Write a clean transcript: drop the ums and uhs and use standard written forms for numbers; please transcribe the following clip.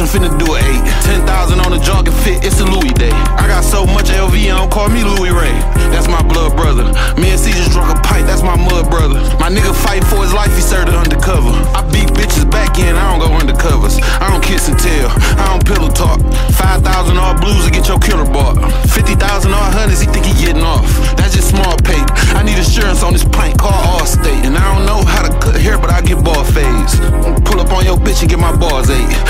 finna do an 8. 10,000 on the jogging fit, it's a Louis day. I got so much LV, don't call me Louis Ray. That's my blood brother. Me and C just drunk a pint, that's my mud brother. My nigga fight for his life, he served it undercover. I beat bitches back in